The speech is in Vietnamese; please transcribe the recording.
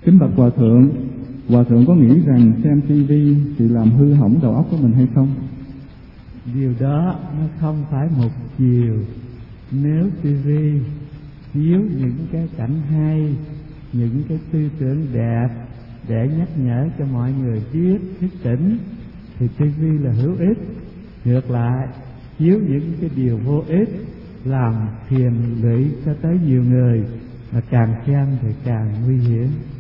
Kính bạch Hòa thượng có nghĩ rằng xem TV thì làm hư hỏng đầu óc của mình hay không? Điều đó nó không phải một chiều. Nếu TV chiếu những cái cảnh hay, những cái tư tưởng đẹp để nhắc nhở cho mọi người biết thức tỉnh thì TV là hữu ích. Ngược lại, chiếu những cái điều vô ích làm phiền lụy cho tới nhiều người, mà càng xem thì càng nguy hiểm.